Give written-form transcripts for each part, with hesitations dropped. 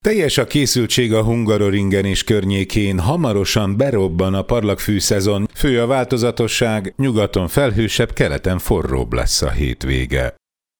Teljes a készültség a Hungaroringen és környékén, hamarosan berobban a parlagfű szezon, fő a változatosság, nyugaton felhősebb, keleten forróbb lesz a hétvége.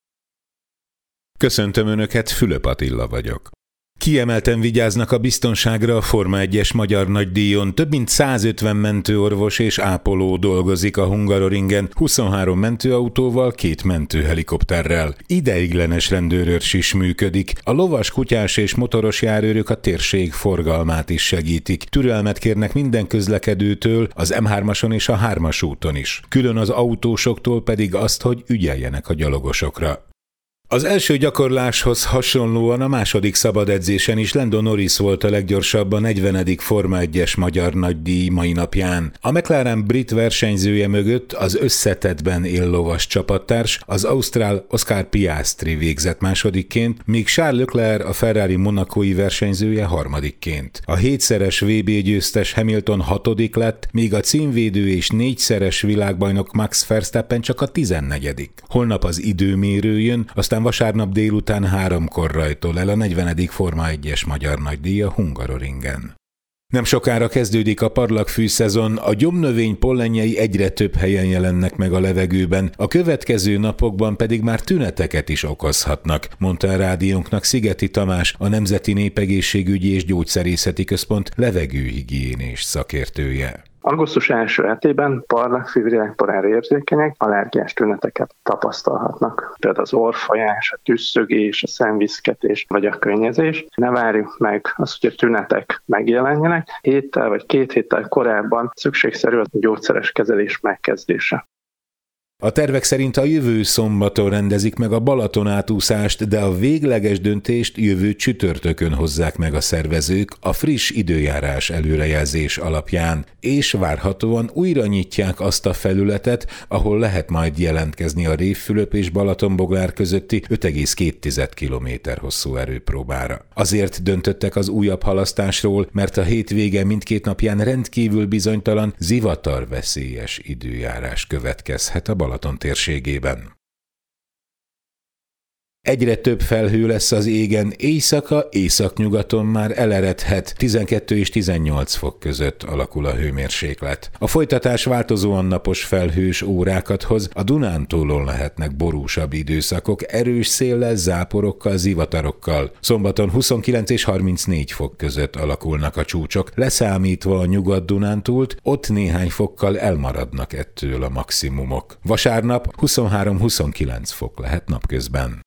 Köszöntöm Önöket, Fülöp Attila vagyok. Kiemelten vigyáznak a biztonságra a Forma 1-es magyar nagydíjon, több mint 150 mentőorvos és ápoló dolgozik a Hungaroringen, 23 mentőautóval, 2 mentőhelikopterrel. Ideiglenes rendőrőrs is működik, a lovas, kutyás és motoros járőrök a térség forgalmát is segítik. Türelmet kérnek minden közlekedőtől, az M3-ason és a 3-as úton is. Külön az autósoktól pedig azt, hogy ügyeljenek a gyalogosokra. Az első gyakorláshoz hasonlóan a második szabad edzésen is Lando Norris volt a leggyorsabb a 40. Forma 1-es magyar nagydíj mai napján. A McLaren brit versenyzője mögött az összetettben éllovas csapattárs, az ausztrál Oscar Piastri végzett másodikként, míg Charles Leclerc a Ferrari monacói versenyzője harmadikként. A 7-szeres VB győztes Hamilton 6. lett, míg a címvédő és 4-szeres világbajnok Max Verstappen csak a 14. Holnap az időmérő jön, aztán vasárnap délután 3-kor rajtol el a 40. Forma 1-es magyar nagydíj a Hungaroringen. Nem sokára kezdődik a parlagfű szezon, a gyomnövény pollenjei egyre több helyen jelennek meg a levegőben, a következő napokban pedig már tüneteket is okozhatnak, mondta a rádiónknak Szigeti Tamás, a Nemzeti Népegészségügyi és Gyógyszerészeti Központ levegőhigiénés szakértője. Augusztus első hetében parlagfű virágporára érzékenyek allergiás tüneteket tapasztalhatnak. Például az orrfolyás, a tüsszögés, a szemviszketés vagy a könnyezés. Ne várjuk meg azt, hogy a tünetek megjelenjenek. Héttel vagy 2 héttel korábban szükségszerű a gyógyszeres kezelés megkezdése. A tervek szerint a jövő szombaton rendezik meg a Balaton átúszást, de a végleges döntést jövő csütörtökön hozzák meg a szervezők a friss időjárás előrejelzés alapján, és várhatóan újra nyitják azt a felületet, ahol lehet majd jelentkezni a Révfülöp és Balatonboglár közötti 5,2 km hosszú erőpróbára. Azért döntöttek az újabb halasztásról, mert a hétvége mindkét napján rendkívül bizonytalan, zivatarveszélyes időjárás következhet a Balaton térségében. Egyre több felhő lesz az égen, éjszaka, északnyugaton már eleredhet, 12 és 18 fok között alakul a hőmérséklet. A folytatás változóan napos felhős órákat hoz, a Dunántúlon lehetnek borúsabb időszakok, erős széllel, záporokkal, zivatarokkal. Szombaton 29 és 34 fok között alakulnak a csúcsok, leszámítva a Nyugat-Dunántúlt, ott néhány fokkal elmaradnak ettől a maximumok. Vasárnap 23-29 fok lehet napközben.